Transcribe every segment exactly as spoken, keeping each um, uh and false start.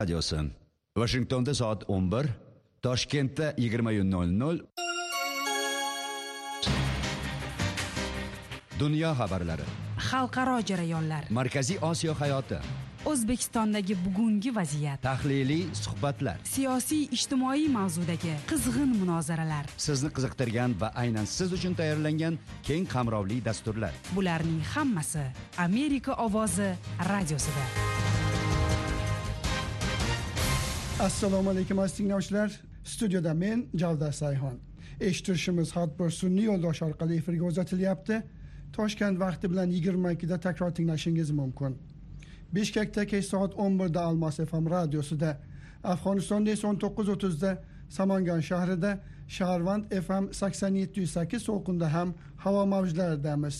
Radyosi. Washingtonda soat o'n bir, Toshkentda yigirma nol nol. Dunyo xabarlari. Xalqaro jarayonlar. Markaziy Osiyo hayoti. O'zbekistondagi bugungi vaziyat. Tahliliy suhbatlar. Siyosiy ijtimoiy mavzudagi qizg'in munozaralar. Sizni qiziqtirgan va aynan siz uchun tayyorlangan keng qamrovli dasturlar. Bularning hammasi Amerika ovozi radiosida. Assalomu alaykum aziz tinglovchilar. Studiyada men Javdar Sayxon. Eshitishimiz har bir sun'iy yo'ldosh orqali efirga uzatilyapti. Toshkent vaqti bilan yigirma ikkida takror tinglashingiz mumkin. Bishkekda kech soat o'n birda Almas F M radiosida, Afg'onistonda esa o'n to'qqiz o'ttizda Samangan shahrida, Shaharvand F M sakson yetti nuqta sakkiz to'lqinda ham havo mavjlaridamiz.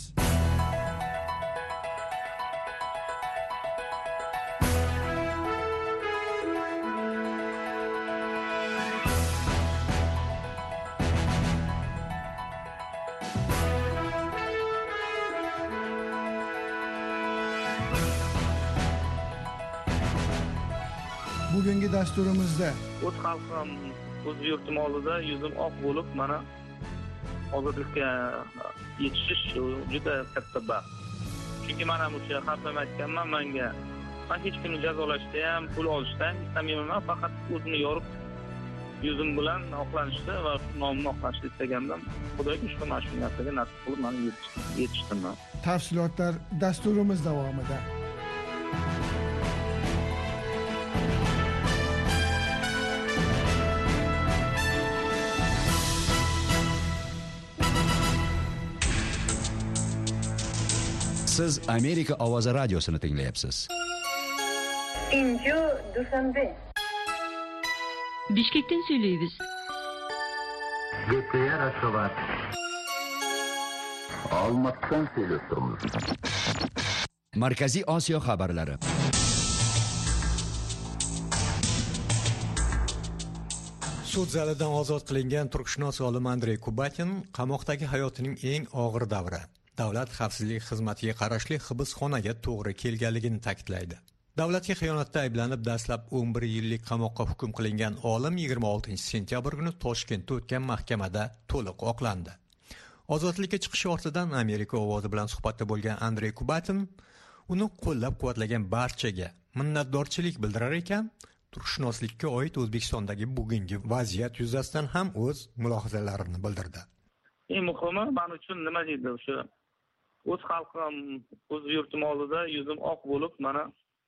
Bugungi dasturimizda o'z xalqim, o'z yurtim oldida yuzim oq bo'lib, mana ozodlikka yetishish juda katta baxt. Chunki mana bu shu xalqim aytganman, menga men hech kimni jazolashda ham, pul olishda ham istamayman, faqat o'zimni yorib yuzim bilan oqlanishda va nomimni oqlashni istagandim. Xudoga shukur, mana shu narsaga nasib qilib men yetishdim. Tafsilotlar dasturimiz davomida. Siz Amerika ovozi radiosini tinglayapsiz. Inju Dushanbe. Bishkekdan söyleyimiz. G'p Raşovat. Almatdan söylüyoruz. Markaziy Osiyo xabarlari. Sud zalidan ozod qilingan turkshunos olim Andrey Kubatin qamoqdagi hayotining eng og'ir davri Davlat xavfsizlik xizmatiga qarashli hibsxonaga to'g'ri kelganligini ta'kidlaydi. Davlatga xiyonatda ayblanib dastlab o'n bir yillik qamoqqa hukm qilingan olim yigirma oltinchi sentyabr kuni Toshkentda o'tgan mahkamada to'liq oqlandi. Ozodlikka chiqishi ortidan Amerika ovozi bilan suhbatda bo'lgan Andrey Kubatin uni qo'llab-quvvatlagan barchaga minnatdorchilik bildirar ekan, turkshunoslikka oid O'zbekistondagi bugungi vaziyat yuzasidan ham o'z mulohazalarini bildirdi. Eng muhimi men uchun nima deydi o'sha o'z xalqim, o'z yurtim oldida yuzim oq bo'lib, mana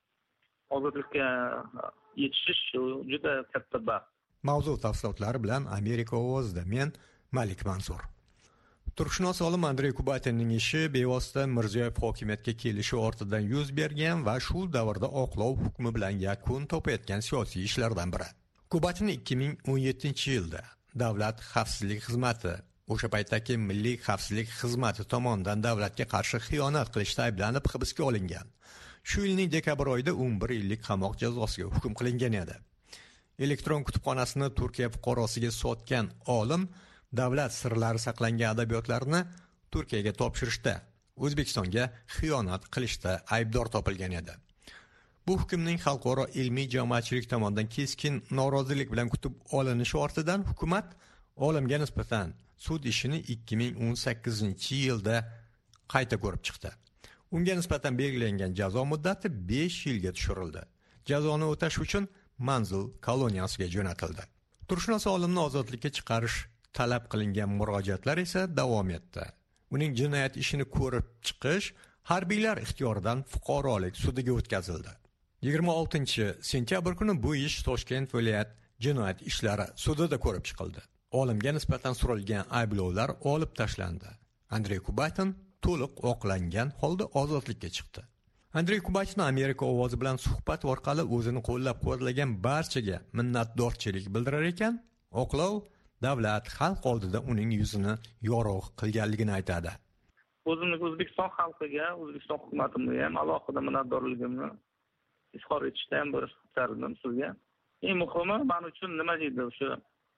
ozodlikka yetishish juda katta baxt. Mavzu tafsilotlari bilan Amerika ovozida men Malik Mansur. Turkshunos olim Andrey Kubatinning ishi bevosita Mirziyoyev hokimiyatga kelishi ortidan yuz bergan va shu davrda oqlov hukmi bilan yakun topayotgan siyosiy ishlardan biri. Kubatin ikki ming o'n yettinchi yilda Davlat xavfsizlik xizmati o'sha paytdagi Milliy xavfsizlik xizmati tomonidan davlatga qarshi xiyonat qilishda ayblanib hibsga olingan. Shu yilning dekabr oyida o'n bir yillik qamoq jazosiga hukm qilingan edi. Elektron kutubxonasini Turkiya fuqarosiga sotgan olim davlat sirlari saqlangan adabiyotlarni Turkiyaga topshirishda, O'zbekistonga xiyonat qilishda aybdor topilgan edi. Bu hukmning xalqaro ilmiy jamoatchilik tomonidan keskin norozilik bilan kutib olinishi ortidan hukumat olimga nisbatan sud ishini ikki ming o'n sakkizinchi yilda qayta ko'rib chiqdi. Unga nisbatan belgilangan jazo muddati besh yilga tushirildi. Jazoni o'tash uchun manzil koloniyasiga jo'natildi. Turkshunos olimni ozodlikka chiqarish talab qilingan murojaatlar esa davom etdi. Uning jinoyat ishini ko'rib chiqish harbiylar ixtiyoridan fuqarolik sudiga o'tkazildi. yigirma oltinchi sentyabr kuni bu ish Toshkent viloyat jinoyat ishlari sudida ko'rib chiqildi. Olimga nisbatan surilgan ayblovlar olib tashlandi. Andrey Kubatin to'liq oqlangan holda ozodlikka chiqdi. Andrey Kubatin Amerika ovozi bilan suhbat orqali o'zini qo'llab-quvvatlagan barchaga minnatdorchilik bildirar ekan, oqlov davlat xalq oldida uning yuzini yorug' qilganligini aytadi. O'zimni O'zbekiston xalqiga, O'zbekiston hukumatimga ham alohida minnatdorligimni izhor etishda ham bir sardim sizga. Eng muhimi men uchun nima deydi o'sha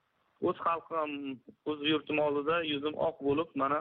o'z xalqim, o'z yurtim oldida yuzim oq bo'lib, mana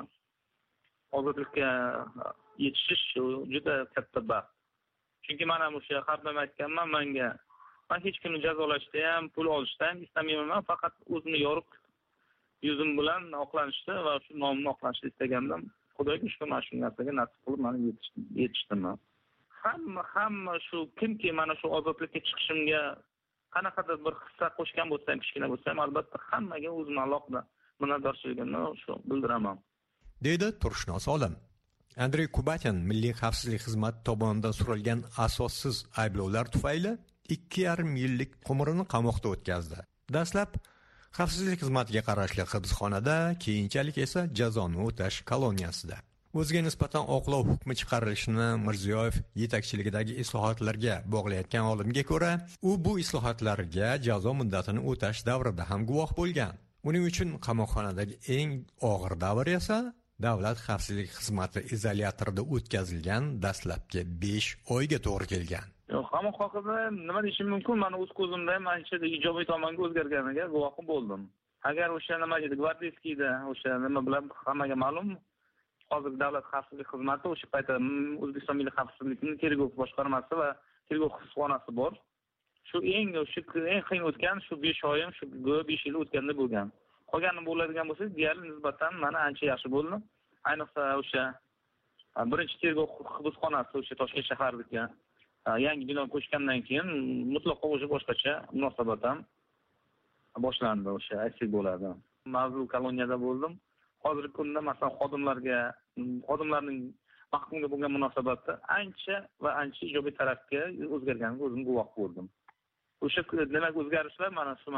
ozodlikka yetishish juda katta baxt. Chunki mana o'sha har doim aytganman, menga man hech kimni jazolashda ham, pul olishda ham istamayman. Faqat o'zimni yorug' yuzim bilan oqlanishni va shu nomimni oqlanishni istagandim. Xudoga shukr, mana shu narsaga nasib qilib mana yetishdim. Hamma hamma shu kimki mana shu ozodlikka chiqishimga qanaqadir bir hissa qo'shgan bo'lsa ham, kichkina bo'lsa ham, albatta hammaga o'zim alohida minnatdorchiligimni shu bildiraman. Deydi turshunos olim. Andrey Kubatin Milliy xavfsizlik xizmati tomonidan surilgan asossiz ayblovlar tufayli ikki yarim yillik umrini qamoqda o'tkazdi. Dastlab xavfsizlik xizmatiga qarashli hibsxonada, keyinchalik esa jazoni o'tash koloniyasida. O'ziga nisbatan oqlov hukmi chiqarilishini Mirziyoyev yetakchiligidagi islohotlarga bog'layotgan olimga ko'ra, u bu islohotlarga jazo muddatini o'tash davrida ham guvoh bo'lgan. Uning uchun qamoqxonadagi eng og'ir davr esa Davlat xavfsizlik xizmati izolyatorida o'tkazilgan dastlabki besh oyga to'g'ri kelgan. Qamoq haqida nima deyishim mumkin? Mana o'z ko'zimda ham ancha ijobiy tomonga o'zgarganiga guvoh bo'ldim. Agar o'sha nima edi, gvardiyskiyda o'sha nima bilan hammaga ma'lum, hozir Davlat xavfsizlik xizmati o'sha paytda O'zbekiston Milliy xavfsizlikning tergov boshqarmasi va tergov hibsxonasi bor. Shu eng o'sha eng qiyin o'tgan shu besh oyim, shu besh yil o'tganda bo'lgan. Qolgani bo'ladigan bo'lsa, deyarli nisbatan mana ancha yaxshi bo'ldi. Ayniqsa o'sha birinchi tergov hibsxonasi o'sha Toshkent shahardagi yangi bino ko'chgandan keyin mutlaqo o'sha boshqacha munosabat ham boshlandi, o'sha aytsak bo'ladi. Mavzu koloniyada bo'ldim. Hozirgi kunda masalan xodimlarga, xodimlarning mahkumga bo'lgan munosabati ancha va ancha ijobiy tarafga o'zgarganiga o'zim guvoh bo'ldim. O'sha demak o'zgarishlar mana shu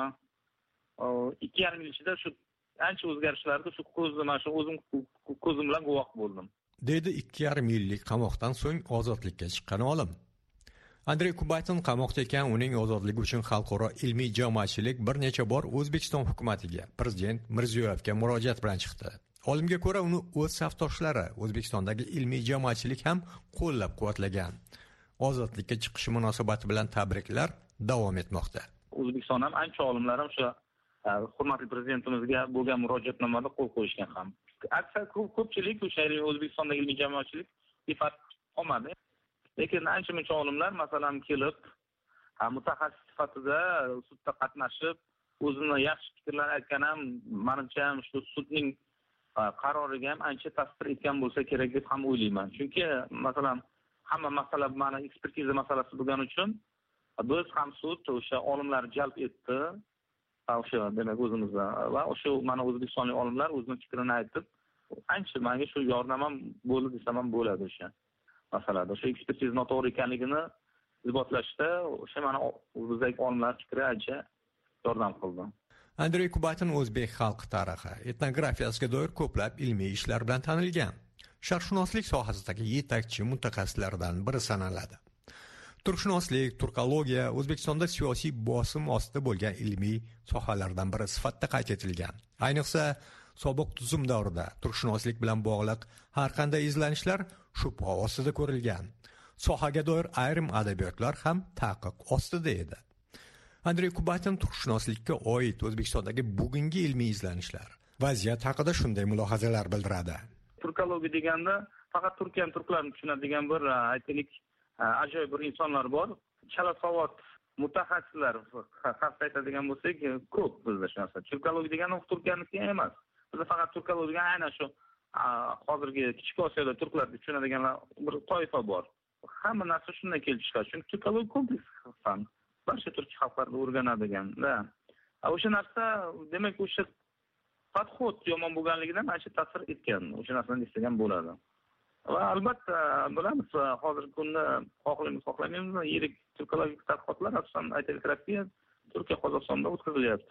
ikki yarim yil ichida shu ancha o'zgarishlarni shu ko'zim, mana shu o'zim ko'zim bilan guvoh bo'ldim. Dedi ikki yarim yillik qamoqdan so'ng ozodlikka chiqqan olim. Andrey Kubatin qamoqda ekan, uning ozodligi uchun xalqaro ilmiy jamoatchilik bir necha bor O'zbekiston hukumatiga, prezident Mirziyoyevga murojaat bilan chiqdi. Olimga ko'ra, uni o'z safdoshlari, O'zbekistondagi ilmiy jamoatchilik ham qo'llab-quvvatlagan. Ozodlikka chiqishi munosabati bilan tabriklar davom etmoqda. O'zbekiston ham ancha olimlar ham shu hurmatli prezidentimizga bo'lgan murojaatnomada qo'l qo'yishgan ham. Aksar ko'pchilik o'sha O'zbekistondagi ilmiy jamoatchilik ifat olmadi. Lekin ancha muncha olimlar masalan kelib, mutaxassis sifatida sudda qatnashib, o'zini yaxshi fikrlarni aytgan ham, menimcha ham shu sudning qaroriga ham ancha ta'sir etgan bo'lsa kerak deb ham o'ylayman. Chunki masalan hamma masala mana ekspertiza masalasi bo'lgani uchun biz ham sud o'sha olimlarni jalb etdi. O'sha demak o'zimizda va o'sha mana o'zbekistonlik olimlar o'zining fikrini aytib, ancha menga shu yordam ham bo'ldi desam ham bo'ladi o'sha masalada. O'sha ekspertiza noto'g'ri ekanligini isbotlashda o'sha mana o'zbek olimlar fikri ancha yordam qildi. Andrey Kubatin o'zbek xalq tarixi, etnografiyasiga doir ko'plab ilmiy ishlar bilan tanilgan. Sharqshunoslik sohasidagi yetakchi mutaxassislardan biri sanaladi. Turkshunoslik, turkologiya O'zbekistonda siyosiy bosim ostida bo'lgan ilmiy sohalardan biri sifatida qayd etilgan. Ayniqsa, sobiq tuzum davrida turkshunoslik bilan bog'liq har qanday izlanishlar shubha ostida ko'rilgan. Sohaga doir ayrim adabiyotlar ham taqiq ostida edi. Andrey Kubatin turkshunoslikka oid O'zbekistondagi bugungi ilmiy izlanishlar, vaziyat haqida shunday mulohazalar bildiradi. Turkologiya deganda faqat turkiyan turklarni tushunadigan bir aytaylik ajoyib bir insonlar bor. Chala savod mutaxassislar xavf aytadigan bo'lsak, ko'p bizda shu narsa. Turkologiya degani turkiyaniki emas. Bizda faqat turkologiya aynan shu hozirgi Kichik Osiyoda turklarni tushunadigan bir toifa bor. Hamma narsa shundan kelib chiqadi. Chunki turkologiya kompleks fan. Barcha turk xalqlarida o'rganadigan-da. O'sha narsa demak o'sha podxod yomon bo'lganligidan ancha ta'sir etgan. O'sha narsani istagan bo'ladi. Va albatta bilamiz, hozirgi kunda xohlaymiz, xohlamaymiz, yirik turkologik tadqiqotlar asosan aytaylik Rossiya, Turkiya, Qozog'istonda o'tkazilyapti.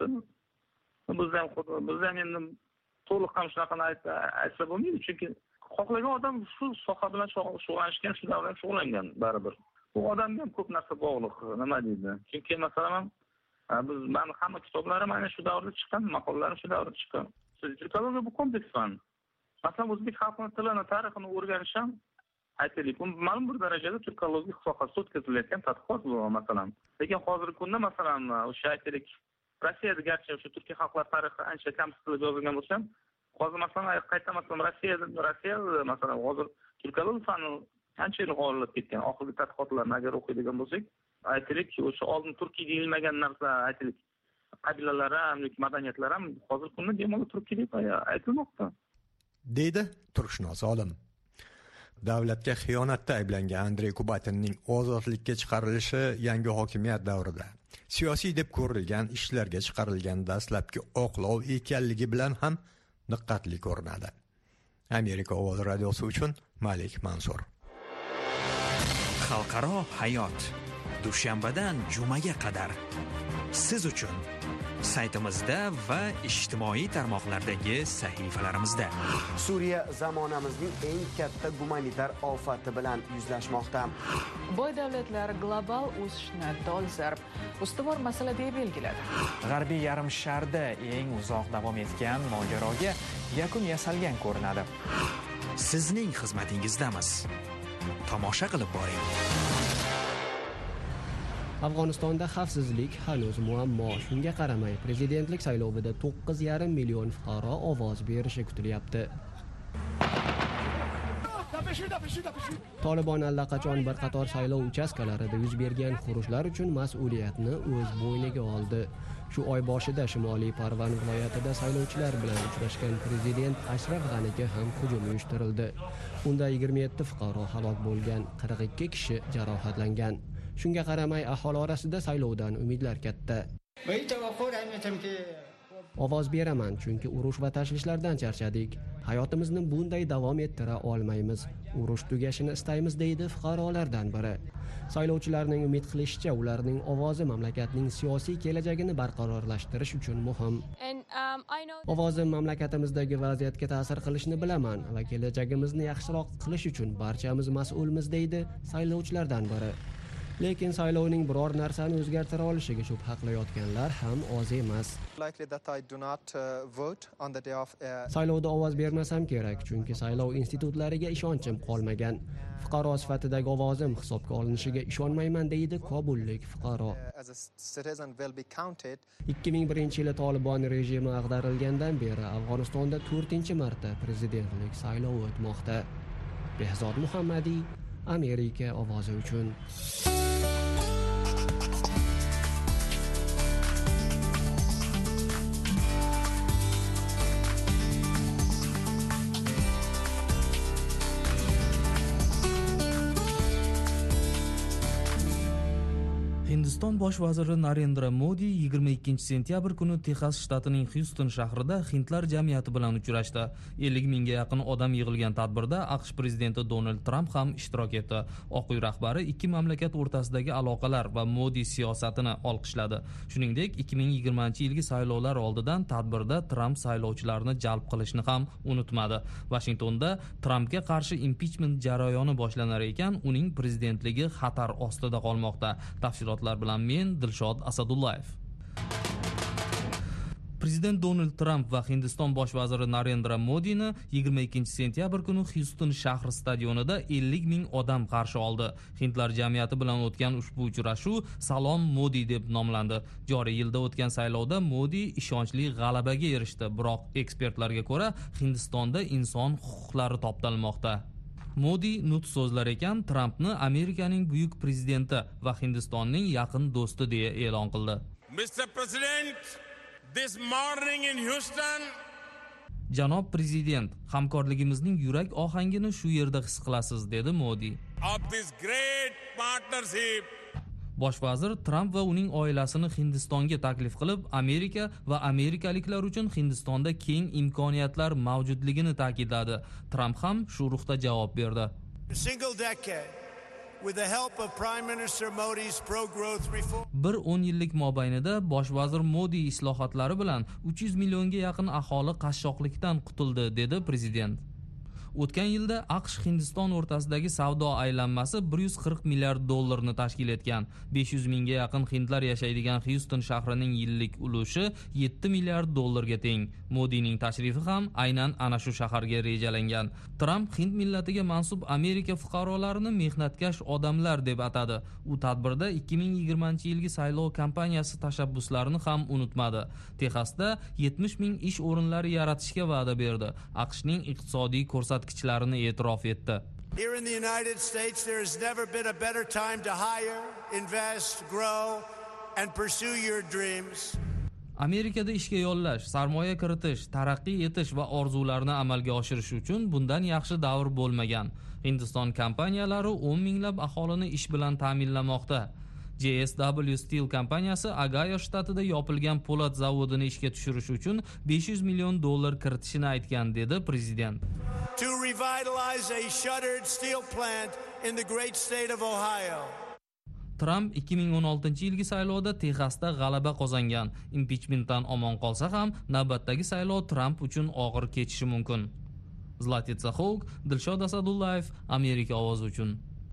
Bizda ham bizda ham endi to'liq ham shunaqani aytsa bo'lmaydi, chunki xohlagan odam shu soha bilan shug'ullanishgan, shu davlat shug'ullangan baribir. Bu odamga ham ko'p narsa bog'liq, nima deydi? Chunki masalan biz men hamma kitoblarim aynan shu davrda chiqqan, maqolalarim shu davrda chiqqan. Turkologiya bu kompleks fan. Masalan, o'zbek xalqining tilini, tarixini o'rganish ham aytaylik, ma'lum bir darajada turkologiya sohasida o'tkazilayotgan tadqiqot bu masalan. Lekin hozirgi kunda masalan o'sha aytaylik Rossiyada garchi o'sha turkiy xalqlar tarixi ancha kamsiz qilib yozilgan bo'lsa ham, hozir masalan qayta masalan Rossiyada Rossiya masalan hozir turkologiya fani ancha ilg'orilib ketgan. Oxirgi tadqiqotlarni agar o'qiydigan bo'lsak, aytaylik, o'sha oldin Turkiya deyilmagan narsa, aytaylik, qabilalar ham, madaniyatlar ham hozir kunda bemalol Turkiya deb aytilmoqda. deydi turkshunos olim. Davlatga xiyonatda ayblangan Andrey Kubatinning ozodlikka chiqarilishi yangi hokimiyat davrida siyosiy deb ko'rilgan ishlarga chiqarilgan dastlabki oqlov ekanligi bilan ham diqqatli ko'rinadi. Amerika ovozi radiosi uchun Malik Mansur. Xalqaro hayot dushanbadan jumaga qadar siz uchun saytimizda va ijtimoiy tarmoqlardagi sahifalarimizda. Suriya zamonamizning eng katta gumanitar ofati bilan yuzlashmoqda. Boy davlatlar global o'sishni dolzarb ustuvor masala deb belgiladi. G'arbiy yarim sharda eng uzoq davom etgan mojaroga yakun yasalgan ko'rinadi. Sizning xizmatingizdamiz. Tomosha qilib boring. Afg'onistonda xavfsizlik hanuz muammo. Shunga qaramay, prezidentlik saylovida to'qqiz yarim million fuqaro ovoz berishi kutilyapti. Tolibon allaqachon bir qator saylov uchastkalarida yuz bergan xurushlar uchun mas'uliyatni o'z bo'yniga oldi. Shu oy boshida Shimoliy Parvan viloyatida saylovchilar bilan uchrashgan prezident Ashraf G'aniga ham hujum uyushtirildi. Unda yigirma yetti fuqaro halok bo'lgan, qirq ikki kishi jarohatlangan. Shunga qaramay, aholi orasida saylovdan umidlar katta. Ovoz beraman, chunki urush va tashvishlardan charchadik. Hayotimizni bunday davom ettira olmaymiz. Urush tugashini istaymiz, deydi fuqarolardan biri. Saylovchilarning umid qilishicha, ularning ovozi mamlakatning siyosiy kelajagini barqarorlashtirish uchun muhim. Ovozim mamlakatimizdagi vaziyatga ta'sir qilishini bilaman va kelajagimizni yaxshiroq qilish uchun barchamiz mas'ulmiz, deydi saylovchilardan biri. Lekin saylovning biror narsani o'zgartira olishiga shubha qilayotganlar ham oz emas. Saylovda ovoz bermasam kerak, chunki saylov institutlariga ishonchim qolmagan. Fuqaro sifatidagi ovozim hisobga olinishiga ishonmayman, deydi kobullik fuqaro. ikki ming birinchi yili Tolibon rejimi ag'darilgandan beri Afg'onistonda to'rtinchi marta prezidentlik saylovi o'tmoqda. Behzod Muhammadiy, Amerika ovozi uchun. Hindiston bosh vaziri Narendra Modi yigirma ikkinchi sentyabr kuni Texas shtatining Houston shahrida hindlar jamiyati bilan uchrashdi. ellik mingga yaqin odam yig'ilgan tadbirda AQSh prezidenti Donald Trump ham ishtirok etdi. Oq uy rahbari ikki mamlakat o'rtasidagi aloqalar va Modi siyosatini olqishladi. Shuningdek, ikki ming yigirmanchi yilgi saylovlar oldidan tadbirda Trump saylovchilarni jalb qilishni ham unutmadi. Washingtonda Trumpga qarshi impichment jarayoni boshlanar ekan, uning prezidentligi xatar ostida qolmoqda. Tafsilotlar bilan men Dilshod Asadullayev. Prezident Donald Trump va Hindiston bosh vaziri Narendra Modini yigirma ikkinchi sentyabr kuni Houston shahri stadionida ellik ming odam qarshi oldi. Hindlar jamiyati bilan o'tgan ushbu uchrashuv Salom Modi deb nomlandi. Joriy yilda o'tgan saylovda Modi ishonchli g'alabaga erishdi, biroq ekspertlarga ko'ra Hindistonda inson huquqlari toptalmoqda. Modi nutq so'zlar ekan, Trumpni Amerikaning buyuk prezidenti va Hindistonning yaqin do'sti deya e'lon qildi. Mister President, this morning in Houston, Janob prezident, hamkorligimizning yurak ohangini shu yerda his qilasiz, dedi Modi. Of this great partnership, Bosh vazir Trump va uning oilasini Hindistonga taklif qilib, Amerika va amerikaliklar uchun Hindistonda keng imkoniyatlar mavjudligini ta'kidladi. Trump ham shu ruhda javob berdi. Bir o'n yillik mobaynida bosh vazir Modi islohotlari bilan uch yuz millionga yaqin aholi qashshoqlikdan qutuldi, dedi prezident. O'tgan yilda AQSh Hindiston o'rtasidagi savdo aylanmasi bir yuz qirq milliard dollarni tashkil etgan. besh yuz mingga yaqin hindlar yashaydigan Houston shahrining yillik ulushi yetti milliard dollarga teng. Modining tashrifi ham aynan ana shu shaharga rejalangan. Trump Hind millatiga mansub Amerika fuqarolarini mehnatkash odamlar deb atadi. U tadbirda ikki ming yigirmanchi yilgi saylov kampaniyasi tashabbuslarini ham unutmadi. Texasda yetmish ming ish o'rinlari yaratishga va'da berdi. AQShning iqtisodiy ko'rsatkichlarini e'tirof etdi. Here in the United States, there has never been a better time to hire, invest, grow and pursue your dreams. Amerikada ishga yollash, sarmoya kiritish, taraqqiy etish va orzularni amalga oshirish uchun bundan yaxshi davr bo'lmagan. Hindiston kompaniyalari o'n minglab aholini ish bilan ta'minlamoqda. J S W Steel kompaniyasi Agayo shtatida yopilgan po'lat zavodini ishga tushirish uchun besh yuz million dollar kiritishini aytgan, dedi prezident. To revitalize a shuttered steel plant in the great state of Ohio. Trump ikki ming o'n oltinchi yilgi saylovda Texasda g'alaba qozongan. Impichmentdan omon qolsa ham, navbatdagi saylov Trump uchun og'ir kechishi mumkin. Zlatitsa Xog, Dilshod Asadullayev, Amerika ovozi uchun.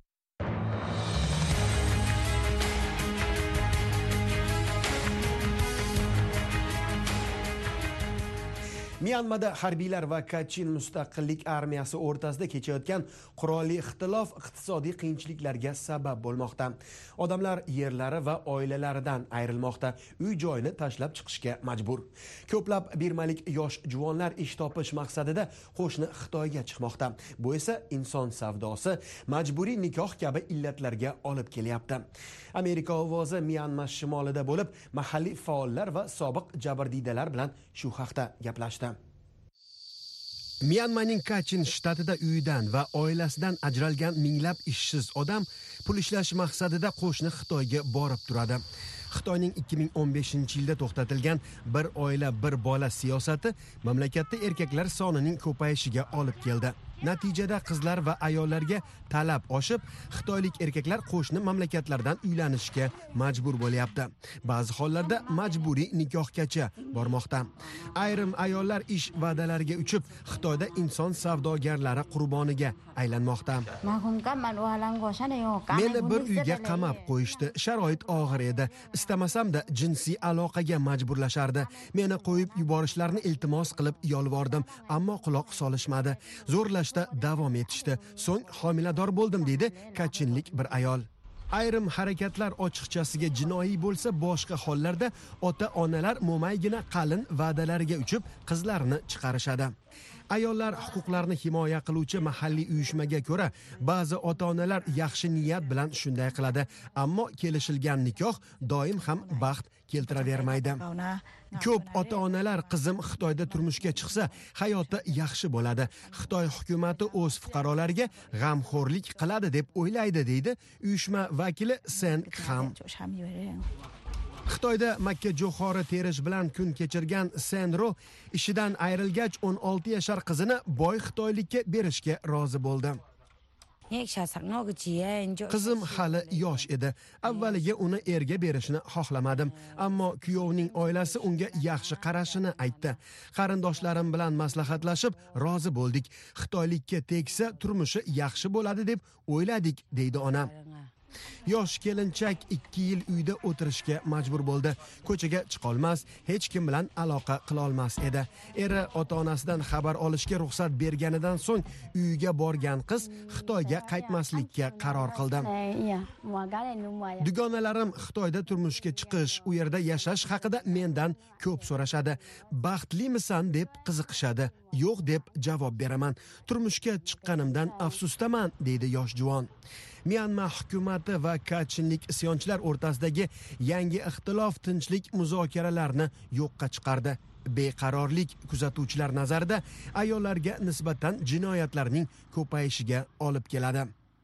Myanmada harbiylar va Kachin mustaqillik armiyasi o'rtasida kechayotgan qurolli ixtilof iqtisodiy qiyinchiliklarga sabab bo'lmoqda. Odamlar yerlari va oilalaridan ayrilmoqda, uy-joyini tashlab chiqishga majbur. Ko'plab birmalik yosh juvonlar ish topish maqsadida qo'shni Xitoyga chiqmoqda. Bu esa inson savdosi, majburiy nikoh kabi illatlarga olib kelyapti. Amerika ovozi Myanma shimolida bo'lib, mahalliy faollar va sobiq jabrdiydalar bilan shu haqda gaplashdi. Myanmaning Kachin shtatida uyidan va oilasidan ajralgan minglab ishsiz odam pul ishlash maqsadida qo'shni Xitoyga borib turadi. Xitoyning ikki ming o'n beshinchi yilda to'xtatilgan bir oila bir bola siyosati mamlakatda erkaklar sonining ko'payishiga olib keldi. Natijada qizlar va ayollarga talab oshib, xitoylik erkaklar qo'shni mamlakatlardan uylanishga majbur bo'lyapti. Ba'zi hollarda majburiy nikohgacha bormoqda. Ayrim ayollar ish va'dalariga uchib, Xitoyda inson savdogarlari qurboniga aylanmoqda. Meni bir uyga qamab qo'yishdi. Sharoit og'ir edi. Istamasam-da jinsiy aloqaga majburlashardi. Meni qo'yib yuborishlarini iltimos qilib yolvordim, ammo quloq solishmadi. Zo'rlashda davom etishdi. So'ng homilador bo'ldim, dedi kachinlik bir ayol. Ayrim harakatlar ochiqchasiga jinoiy bo'lsa, boshqa hollarda ota-onalar mo'maygina qalin va'dalariga uchib qizlarini chiqarishadi. Ayollar huquqlarini himoya qiluvchi mahalliy uyushmaga ko'ra, ba'zi ota-onalar yaxshi niyat bilan shunday qiladi, ammo kelishilgan nikoh doim ham baxt keltiravermaydi. Ko'p ota-onalar qizim Xitoyda turmushga chiqsa, hayoti yaxshi bo'ladi. Xitoy hukumatı o'z fuqarolariga g'amxo'rlik qiladi deb o'ylaydi, deydi uyushma vakili Sen Kham. Xitoyda makka jo'xori terish bilan kun kechirgan Senro ishidan ayrilgach o'n olti yashar qizini boy xitoylikka berishga rozi bo'ldi. Qizim hali yosh edi. Avvaliga uni erga berishni xohlamadim, ammo kuyovning oilasi unga yaxshi qarashini aytdi. Qarindoshlarim bilan maslahatlashib rozi bo'ldik. Xitoylikka tegsa turmushi yaxshi bo'ladi deb o'yladik, deydi ona. Yosh kelinchak ikki yil uyda o'tirishga majbur bo'ldi. Ko'chaga chiqolmas, hech kim bilan aloqa qila olmas edi. Eri ota-onasidan xabar olishga ruxsat berganidan so'ng uyiga borgan qiz Xitoyga qaytmaslikka qaror qildi. Dugonalarim Xitoyda turmushga chiqish, u yerda yashash haqida mendan ko'p so'rashadi. Baxtlimisan deb qiziqishadi. Yo'q deb javob beraman. Turmushga chiqqanimdan afsusdaman, deydi yosh juvon. Myanma hukumati va kachinlik isyonchilar o'rtasidagi yangi ixtilof tinchlik muzokaralarini yo'qqa chiqardi. Beqarorlik kuzatuvchilar nazarida ayollarga nisbatan jinoyatlarning ko'payishiga olib keladi.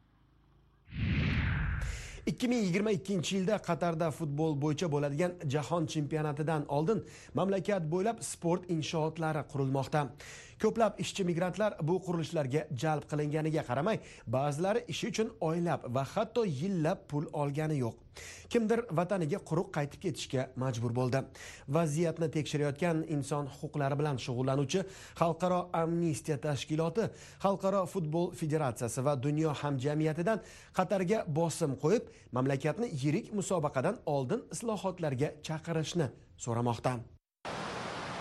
ikki ming yigirma ikkinchi yilda Qatarda futbol bo'yicha bo'ladigan jahon chempionatidan oldin mamlakat bo'ylab sport inshootlari qurilmoqda. Ko'plab ishchi migrantlar bu qurilishlarga jalb qilinganiga qaramay, ba'zilari ishi uchun oylab va hatto yillab pul olgani yo'q. Kimdir vataniga quruq qaytib ketishga majbur bo'ldi. Vaziyatni tekshirayotgan inson huquqlari bilan shug'ullanuvchi Xalqaro amnistiya tashkiloti, Xalqaro futbol federatsiyasi va dunyo hamjamiyatidan Qatarga bosim qo'yib, mamlakatni yirik musobaqadan oldin islohotlarga chaqirishni so'ramoqda.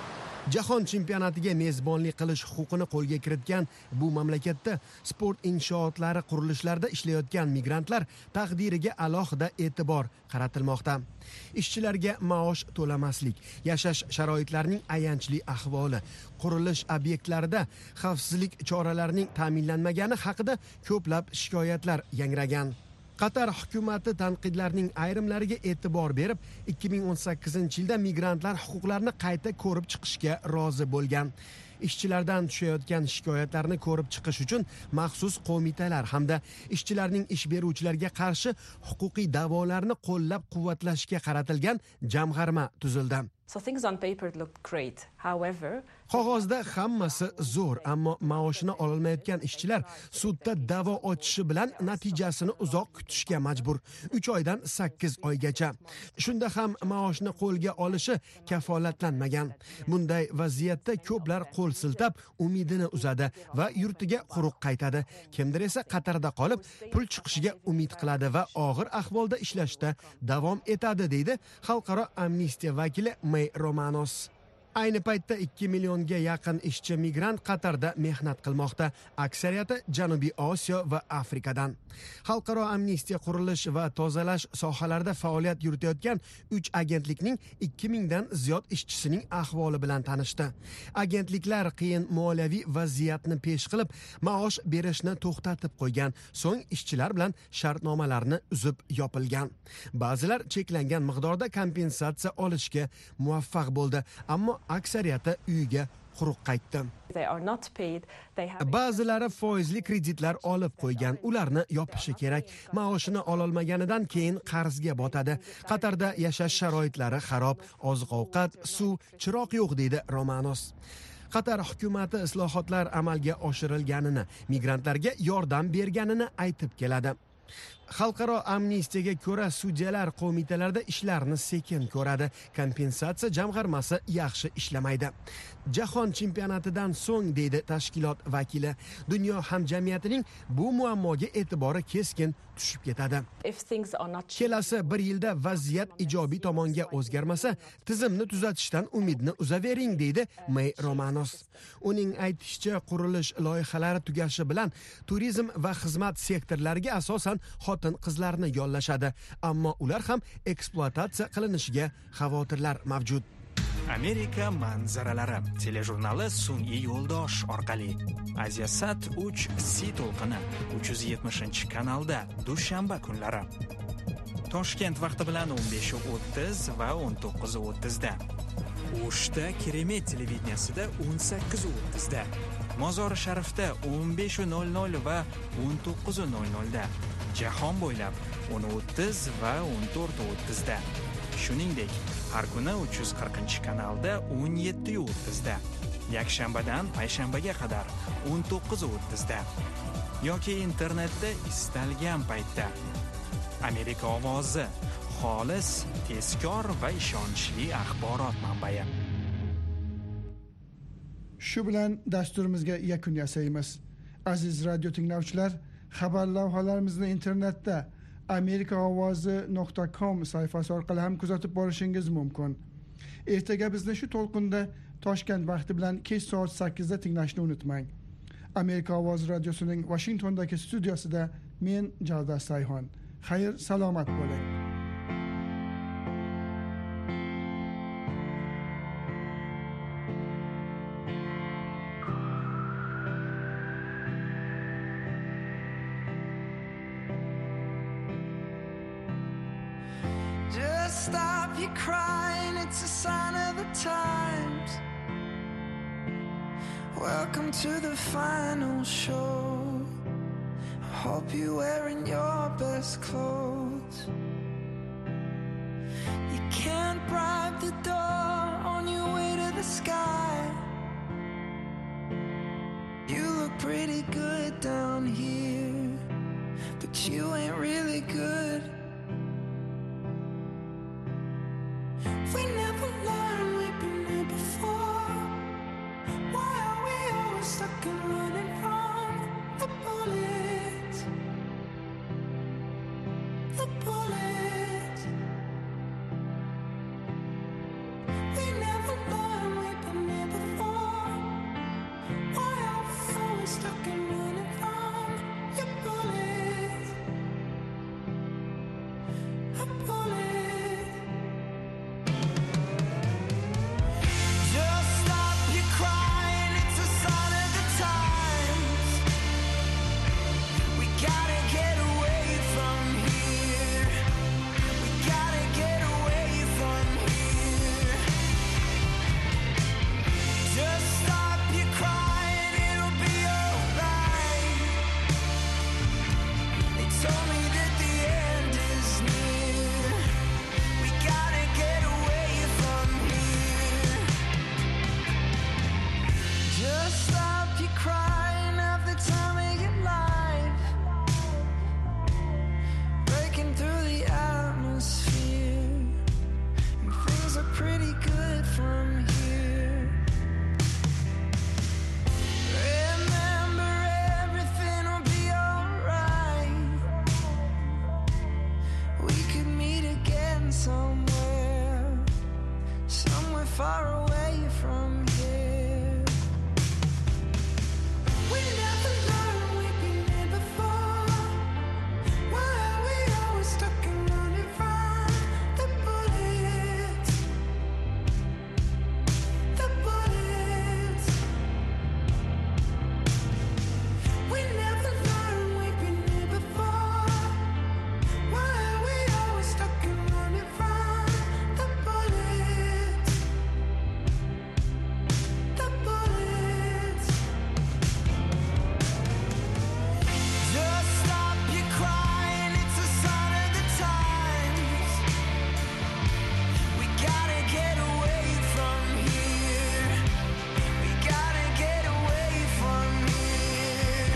Jahon chempionatiga mezbonlik qilish huquqini qo'lga kiritgan bu mamlakatda sport inshootlari qurilishlarida ishlayotgan migrantlar taqdiriga alohida e'tibor qaratilmoqda. Ishchilarga maosh to'lamaslik, yashash sharoitlarining ayanchli ahvoli, qurilish obyektlarida xavfsizlik choralarining ta'minlanmagani haqida ko'plab shikoyatlar yangragan. Qatar hukumati tanqidlarning ayrimlariga e'tibor berib, ikki ming o'n sakkizinchi yilda migrantlar huquqlarini qayta ko'rib chiqishga rozi bo'lgan. Ishchilardan tushayotgan shikoyatlarni ko'rib chiqish uchun maxsus qo'mitalar hamda ishchilarning ish beruvchilarga qarshi huquqiy da'volarni qo'llab-quvvatlashga qaratilgan jamg'arma tuzildi. So things on paper look great. However, qog'ozda hammasi zo'r, ammo maoshini ololmayotgan ishchilar sudda da'vo ochishi bilan natijasini uzoq kutishga majbur. uch oydan sakkiz oygacha. Shunda ham maoshni qo'lga olishi kafolatlanmagan. Bunday vaziyatda ko'plar qo'l siltab, umidini uzadi va yurtiga quruq qaytadi. Kimdir esa Qatarda qolib, pul chiqishiga umid qiladi va og'ir ahvolda ishlashda davom etadi, deydi Xalqaro amnistiya vakili May Romanos. Ayni paytda ikki millionga yaqin ishchi migrant Qatarda mehnat qilmoqda, aksariyati Janubiy Osiyo va Afrikadan. Xalqaro amnistiya qurilish va tozalash sohalarida faoliyat yuritayotgan uch agentlikning ikki mingdan ziyod ishchisining ahvoli bilan tanishdi. Agentliklar qiyin moliyaviy vaziyatni pesh qilib, maosh berishni to'xtatib qo'ygan, so'ng ishchilar bilan shartnomalarni uzib yopilgan. Ba'zilar cheklangan miqdorda kompensatsiya olishga muvaffaq bo'ldi, ammo aksariyati uyiga quruq qaytdi. Ba'zilari foizli kreditlar olib qo'ygan, ularni yopishi kerak. Maoshini ololmaganidan keyin qarzga botadi. Qatarda yashash sharoitlari xarob, oziq-ovqat, suv, chiroq yo'q, deydi Romanos. Qatar hukumati islohotlar amalga oshirilganini, migrantlarga yordam berganini aytib keladi. Xalqaro amnistiyaga ko'ra sudyalar qo'mitalarida ishlarni sekin ko'radi. Kompensatsiya jamg'armasi yaxshi ishlamaydi. Jahon chempionatidan so'ng, deydi tashkilot vakili, dunyo hamjamiyatining bu muammoga e'tibori keskin tushib ketadi. Kelasi bir yilda vaziyat ijobiy tomonga o'zgarmasa, tizimni tuzatishdan umidni uzavering, deydi May Romanos. Uning aytishicha, qurilish loyihalari tugashi bilan turizm va xizmat sektorlariga asosan xotin qizlarni yollashadi, ammo ular ham ekspluatatsiya qilinishiga xavotirlar mavjud. Amerika manzaralari telejurnali sun'iy yo'ldosh orqali Asiasat uch C to'lqini uch yuz yetmishinchi kanalda dushanba kunlari. Toshkent vaqti bilan o'n besh o'ttiz va o'n to'qqiz o'ttizda. O'shda Keremet televideniyasida o'n sakkiz o'ttizda. Mozori Sharifda o'n besh nol nol va o'n to'qqiz nol nolda. Jahon bo'ylab o'n o'ttiz va o'n to'rt o'ttizda. Shuningdek, har kuni uch yuz qirqinchi kanalda o'n yetti o'ttizda. Yakshanbadan payshanbaga qadar o'n to'qqiz o'ttizda. Yoki internetda istalgan paytda. Amerika ovozi, xolis, tezkor va ishonchli axborot manbai. Shu bilan dasturimizga yakun yasaymiz. Aziz radio tinglovchilar, xabar lavhalarimizni internetda amerika ovozi nuqta com sayfasi orqali ham kuzatib borishingiz mumkin. Ertaga bizni shu to'lqinda Toshkent vaqti bilan kech soat sakkizda tinglashni unutmang. Amerika ovozi radiosining Washingtondagi studiosida men Javdar Sayhon. Xayr, salomat bo'ling. Stop your crying, it's a sign of the times. Welcome to the final show. I hope you're wearing your best clothes. You can't bribe the door on your way to the sky. You look pretty good down here, but you ain't really good. We never learned, we've been here before. Why are we always stuck and running from the bullets? The bullets. We never learned, we've been here before. far away from here. We never learn, we've been here before. Why are we always stuck and running from the bullets? The bullets. We never learn, we've been here before. Why are we always stuck and running from the bullets? The bullets. Just stop your crying, it's a sign of the times. We gotta get away from here. We gotta get away from here.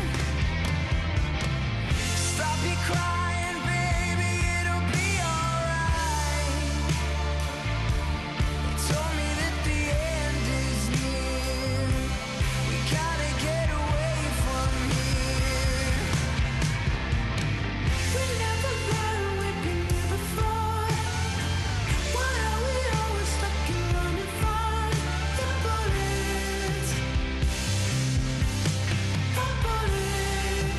Stop your crying, baby, it'll be alright. They told me that the end is near. We gotta get away from here. We never learn, we've been here before. Why are we always stuck and running from the bullets? The bullets.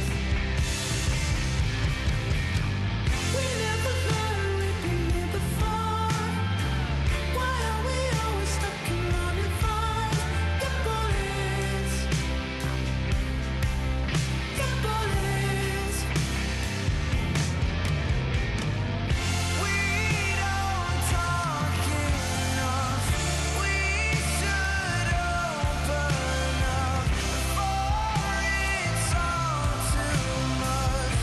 We never learn, we've been here before. Why are we always stuck and running from the bullets? The bullets. We don't talk enough. We should open up before it's all too much.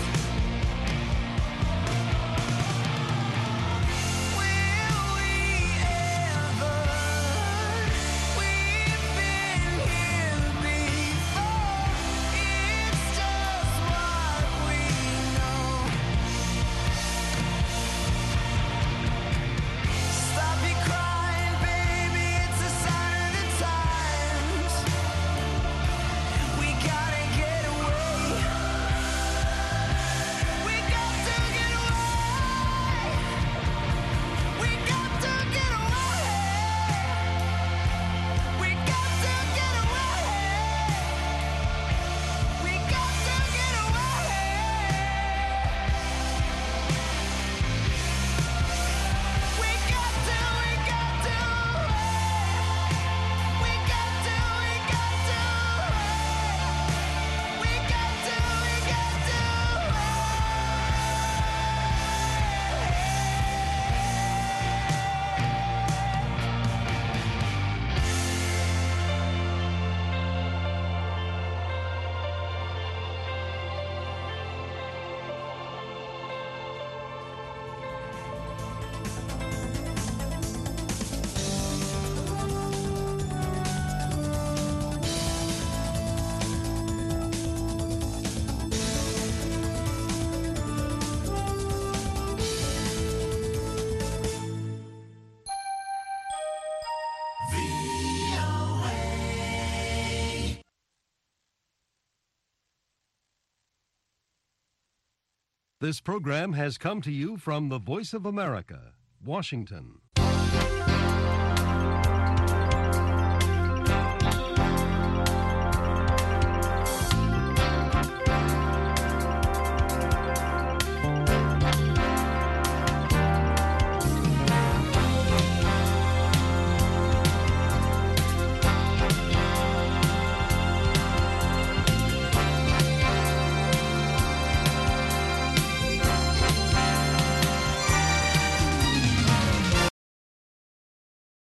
Will we ever? We've been here before. It's just what we know. Stop your crying, baby, it's a sign of the times. We gotta get away. We got to get away. We got to get away. We got to get away. We got to get away. We got to, we got to. We got to, we got to. We got to, we got to. This program has come to you from the Voice of America, Washington.